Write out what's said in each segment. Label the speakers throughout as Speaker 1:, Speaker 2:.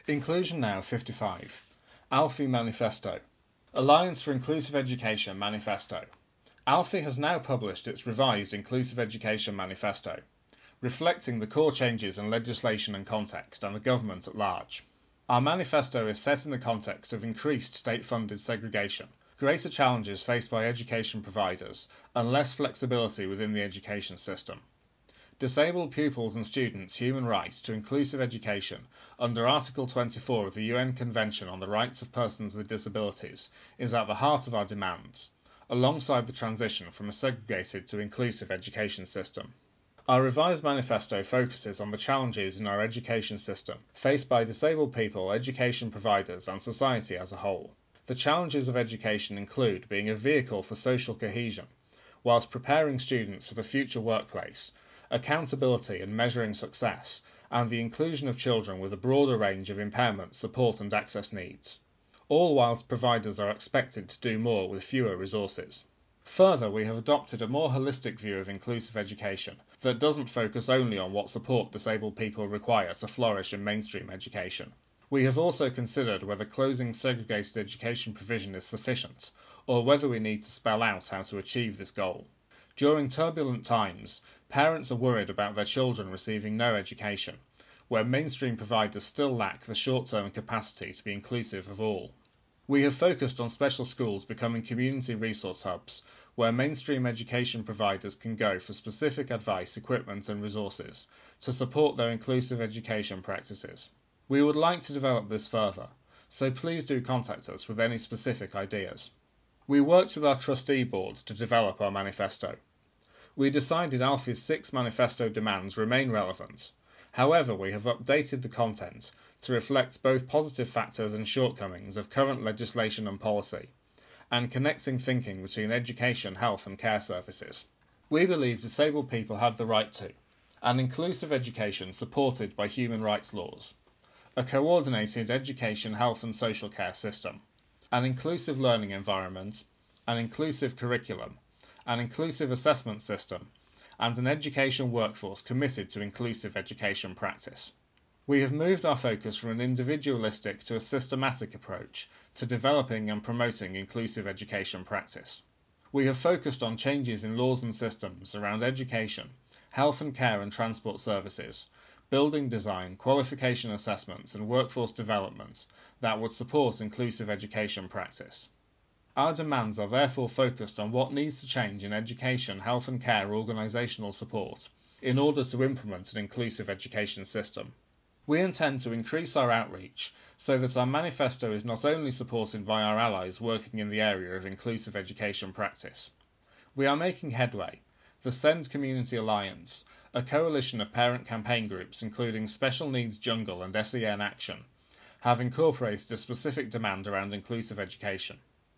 Speaker 1: Inclusion Now 55. ALFI Manifesto. Alliance for Inclusive Education Manifesto. ALFI has now published its revised Inclusive Education Manifesto, reflecting the core changes in legislation and context and the government at large. Our manifesto is set in the context of increased state-funded segregation, greater challenges faced by education providers, and less flexibility within the education system. Disabled pupils' and students' human right to inclusive education under Article 24 of the UN Convention on the Rights of Persons with Disabilities is at the heart of our demands, alongside the transition from a segregated to inclusive education system. Our revised manifesto focuses on the challenges in our education system faced by disabled people, education providers, and society as a whole. The challenges of education include being a vehicle for social cohesion, whilst preparing students for the future workplace, accountability and measuring success, and the inclusion of children with a broader range of impairment, support and access needs, all whilst providers are expected to do more with fewer resources. Further, we have adopted a more holistic view of inclusive education that doesn't focus only on what support disabled people require to flourish in mainstream education. We have also considered whether closing segregated education provision is sufficient, or whether we need to spell out how to achieve this goal. During turbulent times, parents are worried about their children receiving no education, where mainstream providers still lack the short-term capacity to be inclusive of all. We have focused on special schools becoming community resource hubs, where mainstream education providers can go for specific advice, equipment and resources to support their inclusive education practices. We would like to develop this further, so please do contact us with any specific ideas. We worked with our trustee board to develop our manifesto. We decided ALFI's 6 manifesto demands remain relevant. However, we have updated the content to reflect both positive factors and shortcomings of current legislation and policy, and connecting thinking between education, health and care services. We believe disabled people have the right to an inclusive education supported by human rights laws, a coordinated education, health and social care system, an inclusive learning environment, an inclusive curriculum, an inclusive assessment system, and an education workforce committed to inclusive education practice. We have moved our focus from an individualistic to a systematic approach to developing and promoting inclusive education practice. We have focused on changes in laws and systems around education, health and care and transport services, building design, qualification assessments and workforce development that would support inclusive education practice. Our demands are therefore focused on what needs to change in education, health and care organisational support in order to implement an inclusive education system. We intend to increase our outreach so that our manifesto is not only supported by our allies working in the area of inclusive education practice. We are making headway. The SEND Community Alliance, a coalition of parent campaign groups including Special Needs Jungle and SEN Action, have incorporated a specific demand around inclusive education.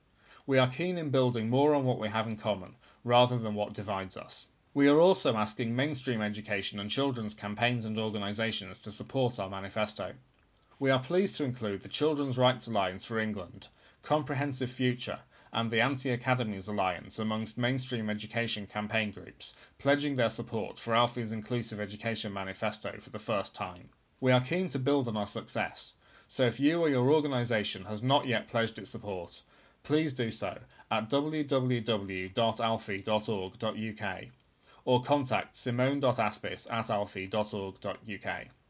Speaker 1: We are keen in building more on what we have in common, rather than what divides us. We are also asking mainstream education and children's campaigns and organisations to support our manifesto. We are pleased to include the Children's Rights Alliance for England, Comprehensive Future, and the Anti-Academies Alliance amongst mainstream education campaign groups, pledging their support for ALFI's Inclusive Education Manifesto for the first time. We are keen to build on our success, so if you or your organisation has not yet pledged its support, please do so at www.alfi.org.uk or contact simone.aspis@alfi.org.uk.